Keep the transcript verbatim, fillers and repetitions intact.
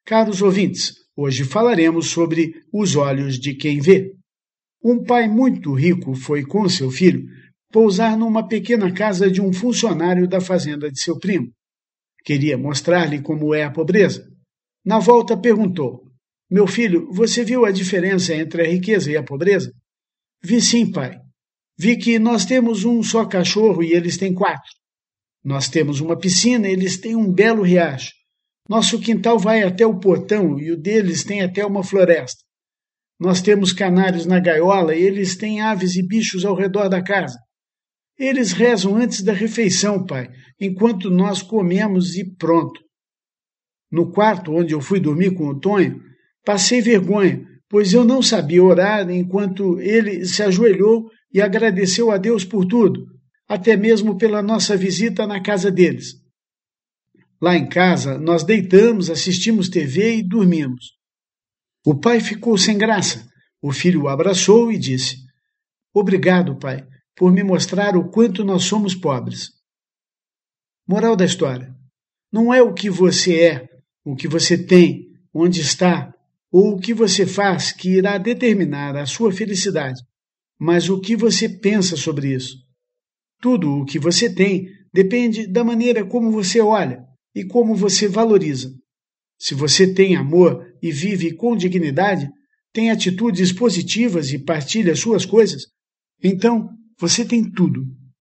Caros ouvintes, hoje falaremos sobre os olhos de quem vê. Um pai muito rico foi com seu filho pousar numa pequena casa de um funcionário da fazenda de seu primo. Queria mostrar-lhe como é a pobreza. Na volta perguntou: Meu filho, você viu a diferença entre a riqueza e a pobreza? Vi sim, pai. Vi que nós temos um só cachorro e eles têm quatro. Nós temos uma piscina e eles têm um belo riacho. Nosso quintal vai até o portão e o deles tem até uma floresta. Nós temos canários na gaiola e eles têm aves e bichos ao redor da casa. Eles rezam antes da refeição, pai, enquanto nós comemos e pronto. No quarto onde eu fui dormir com o Tonho, passei vergonha, pois eu não sabia orar enquanto ele se ajoelhou e agradeceu a Deus por tudo, até mesmo pela nossa visita na casa deles. Lá em casa, nós deitamos, assistimos T V e dormimos. O pai ficou sem graça. O filho o abraçou e disse: Obrigado, pai, por me mostrar o quanto nós somos pobres. Moral da história: não é o que você é, o que você tem, onde está, ou o que você faz que irá determinar a sua felicidade, mas o que você pensa sobre isso. Tudo o que você tem depende da maneira como você olha e como você valoriza. Se você tem amor e vive com dignidade, tem atitudes positivas e partilha suas coisas, então você tem tudo.